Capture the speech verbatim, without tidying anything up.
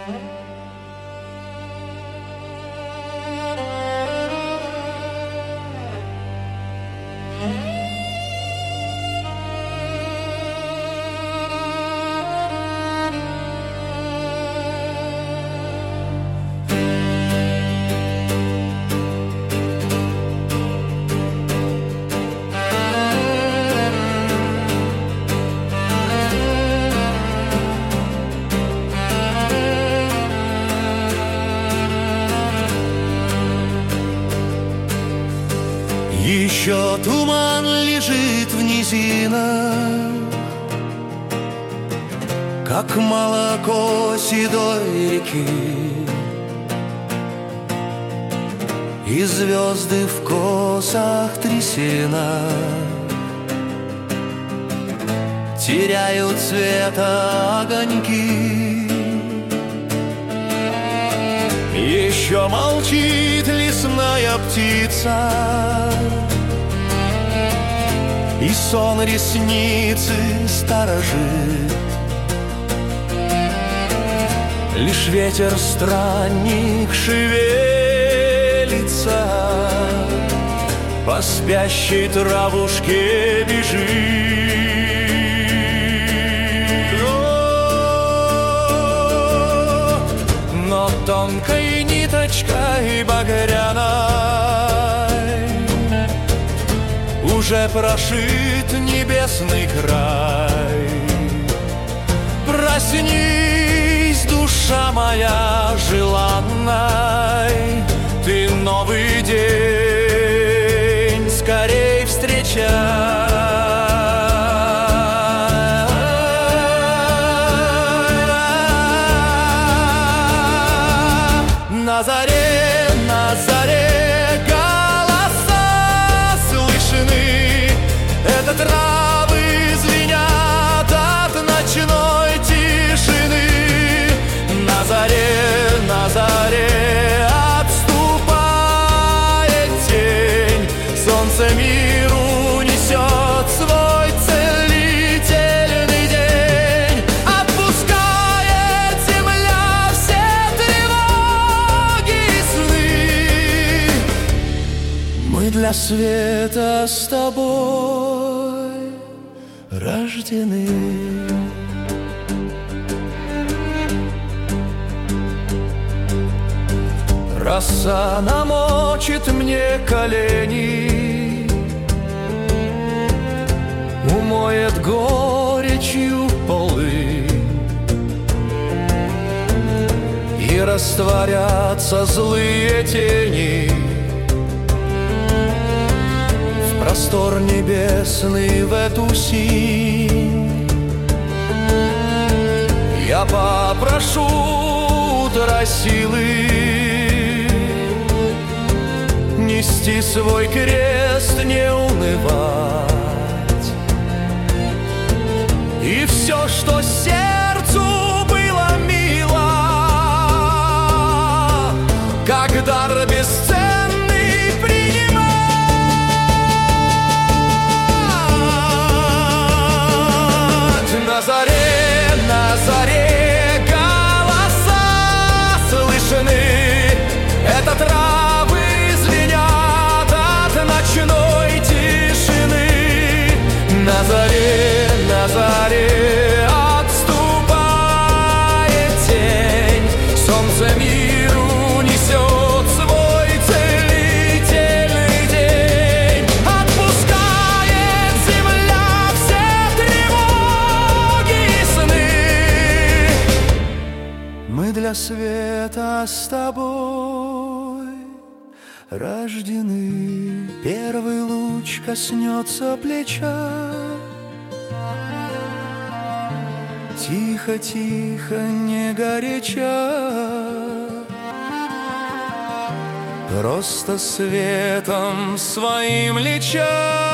Еще туман лежит в низинах, как молоко седой реки, и звезды в косах трясинах теряют цвета огоньки. Еще молчит лесная птица, и сон ресницы сторожит. Лишь ветер-странник шевелится, по спящей травушке бежит. Но тонкой ниточкой багряной уже прошит небесный край. Проснись, душа моя желанной, ты новый день скорей встречай. На заре, на заре голоса слышны, это травы звенят от ночной тишины. На заре, на заре отступает тень, солнце миру несет свой целительный день. Отпускает земля все тревоги и сны. Мы для света с тобой рождены. Роса намочит мне колени, умоет горечью полы, и растворятся злые тени в простор небесный, в эту синь. Я попрошу утра силы нести свой крест, не унывать, и все, что сердцу было мило, как дар бесценный, принимать. На заре, на заре голоса слышны, это травы звенят от ночной тишины. На заре, на заре отступает тень, солнце миру несет свой целительный день. Отпускает земля все тревоги и сны. Мы для света с тобой рождены. Первый луч коснется плеча, тихо, тихо, не горяча, просто светом своим леча.